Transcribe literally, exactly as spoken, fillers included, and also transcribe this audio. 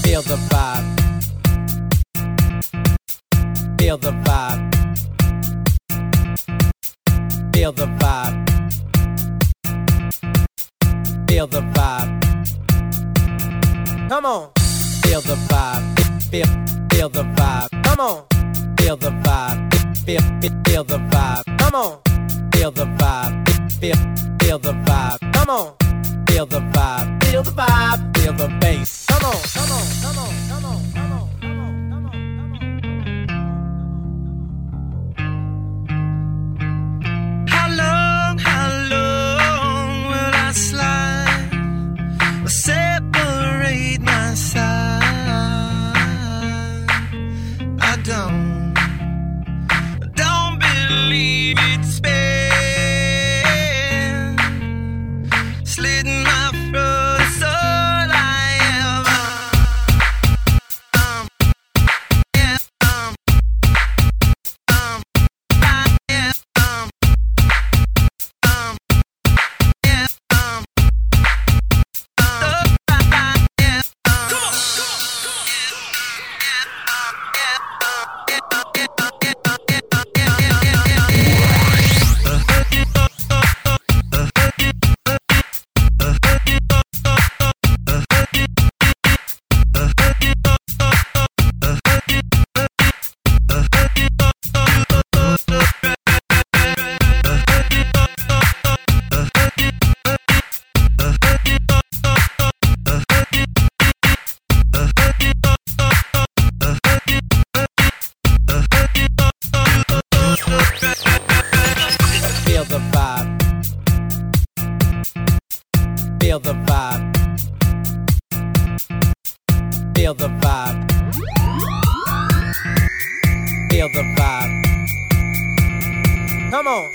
Feel the vibe. Feel the vibe. Feel the vibe. Feel the vibe. Come on. Feel the vibe. Feel, feel the vibe. Come on. Feel the vibe. Feel, feel, feel the vibe. Come on. Feel the vibe. Feel, feel the vibe. Come on. Feel the vibe. Feel the vibe. Feel the bass. Come on. Come on. Come on. Come on. Come on. Come on. Come on. How long? How long will I slide or separate my side? I don't, don't believe it's been slitting my throat. It's all I ever. Um, yeah, um, um, I am, um, um, yeah, um, um, I am, um, come on, Feel the vibe. Feel the vibe. Feel the vibe. Feel the vibe. Come on.